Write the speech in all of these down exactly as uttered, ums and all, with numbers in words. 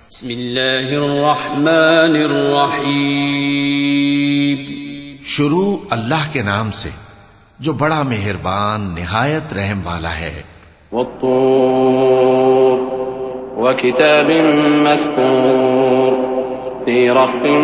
बिस्मिल्लाहिर्रहमानिर्रहीम। शुरू अल्लाह के नाम से जो बड़ा मेहरबान निहायत रहम वाला है। वत्तूर वकिताबिन मस्कूर फी रक़्क़िन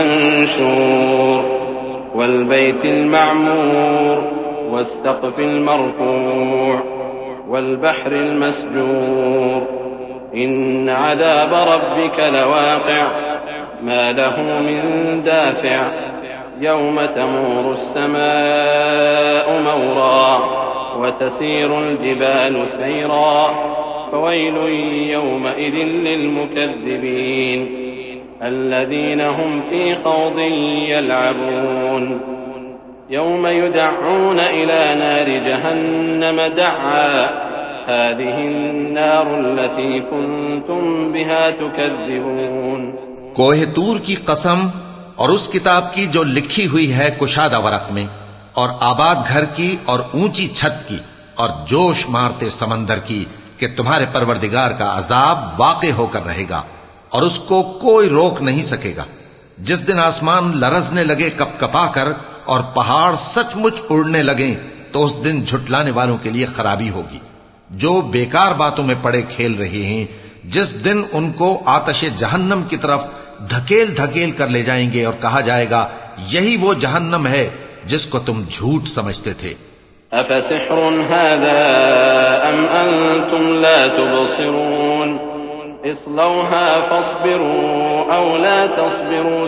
मंशूर वल्बैतिल मअमूर वस्सक़्फ़िल मरफ़ूअ वल्बहरिल मस्जूर इन्न अज़ाब रब्बिका लवाक़िअ मा लहू मिन दाफ़िअ यौम तमूरु अस्समाअु मौरा वतसीरुल जिबालु सैरा फवैलुन यौमइज़िन लिलमुकज़्ज़िबीन अल्लज़ीना हुम फ़ी ख़ौज़िन यलअबून यौम युदअऊन इला नारि जहन्नम दअआ हाज़िहिन्नारु अल्लती कुन्तुम बिहा तुकज़्ज़िबून। कोहे तूर की कसम और उस किताब की जो लिखी हुई है कुशादा वरक में, और आबाद घर की और ऊंची छत की, और जोश मारते समंदर की कि तुम्हारे परवरदिगार का अजाब वाक़े होकर रहेगा और उसको कोई रोक नहीं सकेगा। जिस दिन आसमान लरजने लगे कपकपाकर और पहाड़ सचमुच उड़ने लगे, तो उस दिन झुटलाने वालों के लिए खराबी होगी जो बेकार बातों में पड़े खेल रहे हैं। जिस दिन उनको आतशे जहन्नम की तरफ धकेल धकेल कर ले जाएंगे और कहा जाएगा यही वो जहन्नम है जिसको तुम झूठ समझते थे। अफसिह्रुन हाज़ा अम अंतुम ला तुबसिरून इस्लौहा फस्बिरू औ ला तस्बिरू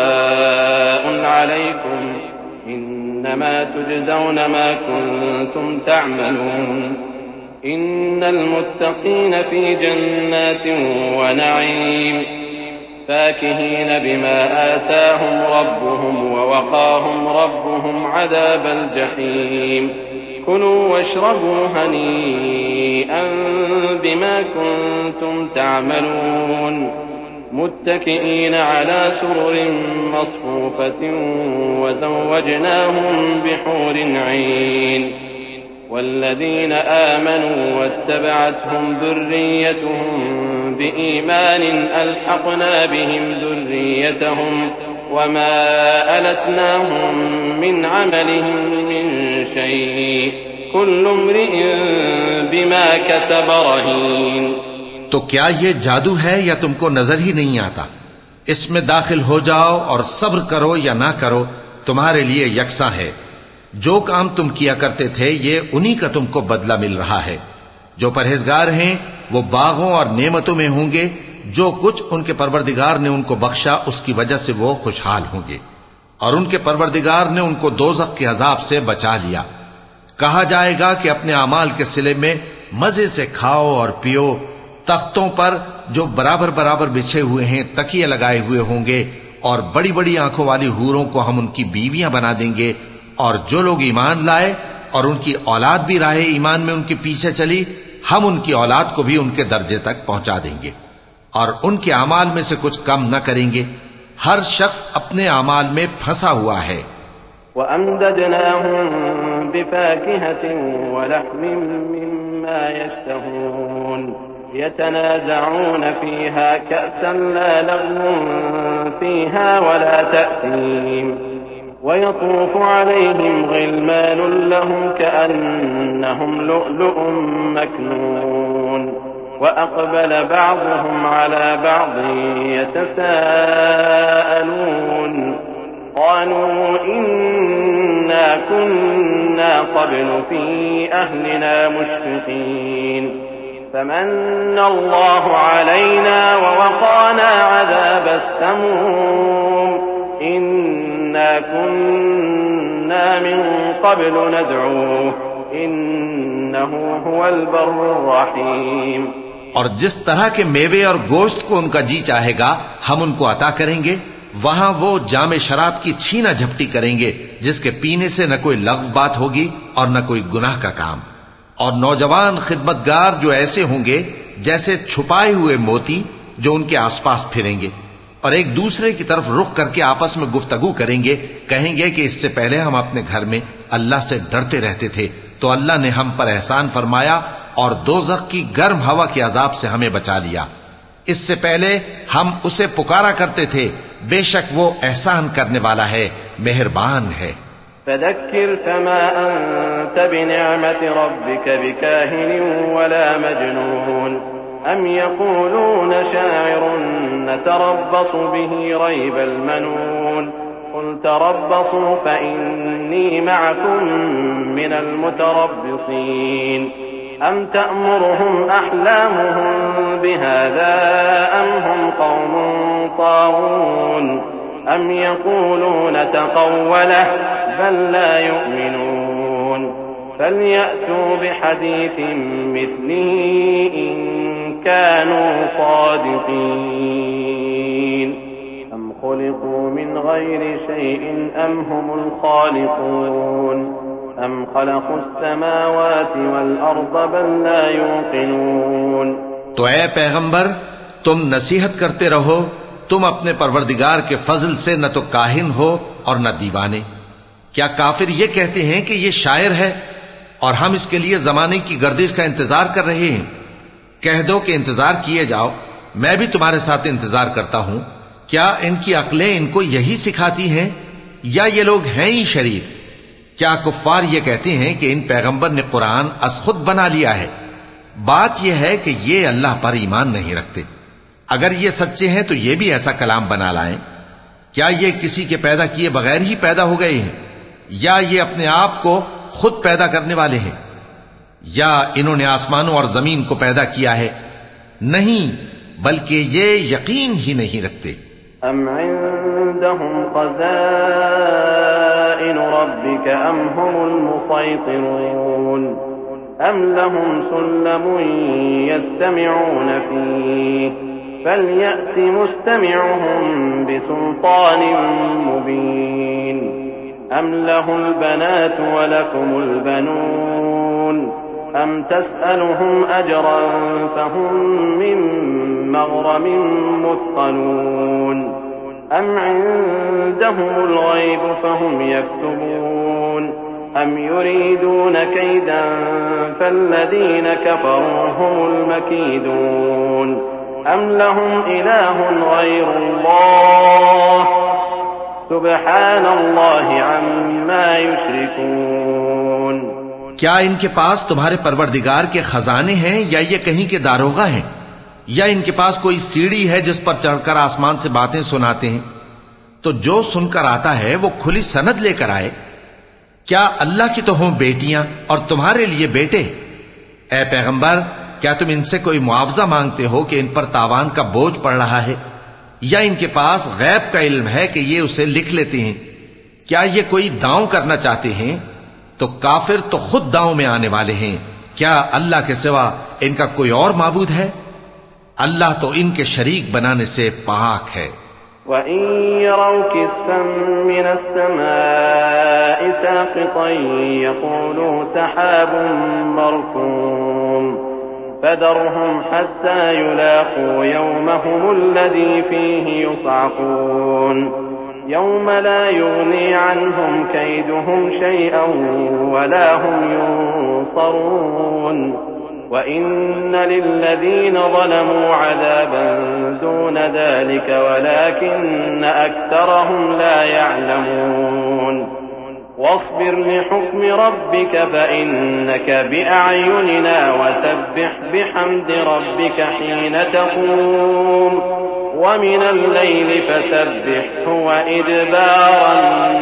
सवाउन अलैकुम इन्नमा तुजज़ौन मा कुन्तुम तअमलून इन्नल मुत्तक़ीन फ़ी जन्नातिन व नईम फ़ाकिहीन बिमा आताहुम रब्बुहुम व वक़ाहुम रब्बुहुम अज़ाबल जहीम कुलू वश्रबू हनीअन बिमा कुन्तुम तअमलून मुत्तकिईन अला सुरुरिन मस्फूफ़तिन व ज़व्वजनाहुम बिहूरिन ऐन वल्लज़ीन आमनू वत्तबअतहुम ज़ुर्रिय्यतुहुम बिईमान अल्हक़ना बिहिम ज़ुर्रिय्यतहुम वमा अलतनाहुम मिन अमलिहिम मिन शैइन कुल्लु इम्रिइन बिमा कसब रहीन। तो क्या ये जादू है या तुमको नजर ही नहीं आता? इसमें दाखिल हो जाओ और सब्र करो या ना करो, तुम्हारे लिए यकसा है। जो काम तुम किया करते थे ये उन्हीं का तुमको बदला मिल रहा है। जो परहेजगार हैं वो बागों और नेमतों में होंगे। जो कुछ उनके परवरदिगार ने उनको बख्शा उसकी वजह से वो खुशहाल होंगे, और उनके परवरदिगार ने उनको दोज़ख के अजाब से बचा लिया। कहा जाएगा कि अपने अमाल के सिले में मजे से खाओ और पियो। तख्तों पर जो बराबर बराबर बिछे हुए हैं तकिए लगाए हुए होंगे, और बड़ी बड़ी आंखों वाली हूरों को हम उनकी बीवियां बना देंगे। और जो लोग ईमान लाए और उनकी औलाद भी राहे ईमान में उनके पीछे चली, हम उनकी औलाद को भी उनके दर्जे तक पहुंचा देंगे और उनके अमाल में से कुछ कम न करेंगे। हर शख्स अपने अमाल में फंसा हुआ है। वअमददनाहुम बिफाकिहतिन वलहमिन मिम्मा यश्तहून यतनाज़ऊन फीहा कअसन ला लग़्वुन फीहा वला तअसीम वयतूफ़ु अलैहिम ग़िल्मानुन लहुम कअन्नहुम लुअलुअुम मकनून वअक़बल बअज़ुहुम अला बअज़िन यतसाअलून क़ालू इन्ना कुन्ना क़ब्लु फ़ी अहलिना मुश्फ़िक़ीन फ़मन्न अल्लाहु अलैना ववक़ाना अज़ाबस समूम इन्ना कुन्ना मिन क़ब्लु नदऊह इन्नहु हुवल बर्रुर रहीम। और जिस तरह के मेवे और गोश्त को उनका जी चाहेगा हम उनको अता करेंगे। वहां वो जामे शराब की छीना झपटी करेंगे जिसके पीने से न कोई लग़्व बात होगी और न कोई गुनाह का काम। और नौजवान खिदमतगार जो ऐसे होंगे जैसे छुपाए हुए मोती जो उनके आसपास फिरेंगे और एक दूसरे की तरफ रुख करके आपस में गुफ्तगू करेंगे। कहेंगे कि इससे पहले हम अपने घर में अल्लाह से डरते रहते थे, तो अल्लाह ने हम पर एहसान फरमाया और दोज़ख की गर्म हवा के अजाब से हमें बचा लिया। इससे पहले हम उसे पुकारा करते थे, बेशक वो एहसान करने वाला है, मेहरबान है। फदक्किर फमा अंत बिनिअमति रब्बिक बिकाहिन वला मजनून अम यक़ूलून शाइरुन नतरब्बसु बिही रैबल मनून कुल तरब्बसू फइन्नी मअकुम मिनल मुतरब्बिसीन अम तअमुरुहुम अहलामुहुम बिहाज़ा अम हुम क़ौमुन ताग़ून अम यक़ूलून तक़व्वलहु बल ला युमिनून फलयअतू बिहदीसिन मिस्लिही इन कानू सादिक़ीन अम खुलिक़ू मिन गैरि शैइन अम हुमुल खालिक़ून अम खलक़ुस्समावाति वल अर्ज़ बल ला युक़िनून। तो ऐ पैगंबर, तुम नसीहत करते रहो, तुम अपने परवरदिगार के फजल से न तो काहिन हो और न दीवाने। क्या काफिर ये कहते हैं कि ये शायर है और हम इसके लिए जमाने की गर्दिश का इंतजार कर रहे हैं? कह दो कि इंतजार किए जाओ, मैं भी तुम्हारे साथ इंतजार करता हूं। क्या इनकी अक्लें इनको यही सिखाती हैं या ये लोग हैं ही शरीफ? क्या कुफ्फार ये कहते हैं कि इन पैगंबर ने कुरान अस खुद बना लिया है? बात यह है कि ये अल्लाह पर ईमान नहीं रखते। अगर ये सच्चे हैं तो ये भी ऐसा कलाम बना लाएं। क्या ये किसी के पैदा किए बगैर ही पैदा हो गए हैं, या ये अपने आप को खुद पैदा करने वाले हैं, या इन्होंने आसमानों और जमीन को पैदा किया है? नहीं, बल्कि ये यकीन ही नहीं रखते। अम इंदहुम ख़ज़ाइनु रब्बिक अम हुमुल मुसैतिरून अम लहुम सुल्लमुन यस्तमिऊन फीह फलयअति मुस्तमिउहुम बिसुल्तानिन मुबीन अम लहुल बनातु व लकुमुल बनून अम तस्अलुहुम अजरन फहुम मिन मग़रमिन मुस्क़लून अम इंदहुमुल ग़ैब फहुम यक्तुबून अम युरीदून कैदन फल्लज़ीन कफ़रू हुमुल मकीदून अम लहुम इलाहुन ग़ैरुल्लाह सुब्हानल्लाहि अम्मा युश्रिकून। क्या इनके पास तुम्हारे परवरदिगार के खजाने हैं, या ये कहीं के दारोगा हैं, या इनके पास कोई सीढ़ी है जिस पर चढ़कर आसमान से बातें सुनाते हैं? तो जो सुनकर आता है वो खुली सनद लेकर आए। क्या अल्लाह की तो हों बेटियां और तुम्हारे लिए बेटे? ऐ पैगंबर, क्या तुम इनसे कोई मुआवजा मांगते हो कि इन पर तावान का बोझ पड़ रहा है, या इनके पास गैब का इल्म है कि ये उसे लिख लेते हैं? क्या ये कोई दांव करना चाहते हैं? तो काफिर तो खुद दांव में आने वाले हैं। क्या अल्लाह के सिवा इनका कोई और माबूद है? अल्लाह तो इनके शरीक बनाने से पाक है। वइन यरौ किस्फन मिनस समाइ साक़ितन यक़ूलू सहाबुन मरकूम फदरहुम हत्ता युलाक़ू यौमहुमुल्लज़ी फ़ीहि युस्अक़ून यौम ला युग़नी अन्हुम कैदुहुम शैअन वला हुम युन्सरून वइन्न लिल्लज़ीन ज़लमू अज़ाबन दून ज़ालिक वलाकिन्न अक्सरहुम ला यअलमून वस्बिर लिहुक्मि रब्बिक फ़इन्नक बिअअयुनिना वसब्बिह बिहम्दि रब्बिक हीन तक़ूम वमिनल लैलि फ़सब्बिहु वइदबारन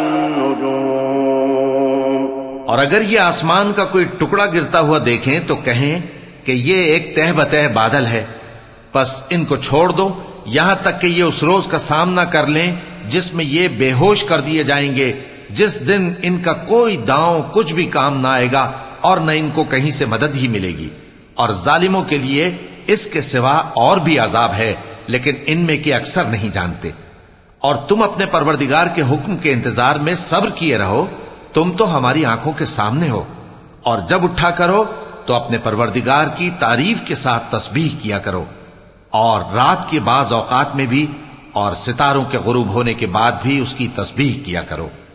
नुजूम। और अगर ये आसमान का कोई टुकड़ा गिरता हुआ देखें तो कहें कि ये एक तह बतह बादल है, बस इनको छोड़ दो यहां तक कि ये उस रोज का सामना कर लें जिसमें ये बेहोश कर दिए जाएंगे, जिस दिन इनका कोई दांव कुछ भी काम ना आएगा और न इनको कहीं से मदद ही मिलेगी। और जालिमों के लिए इसके सिवा और भी अजाब है, लेकिन इनमें के अक्सर नहीं जानते। और तुम अपने परवरदिगार के हुक्म के इंतजार में सब्र किए रहो, तुम तो हमारी आंखों के सामने हो। और जब उठा करो तो अपने परवरदिगार की तारीफ के साथ तस्बीह किया करो, और रात के बाज औकात में भी और सितारों के गुरूब होने के बाद भी उसकी तस्बीह किया करो।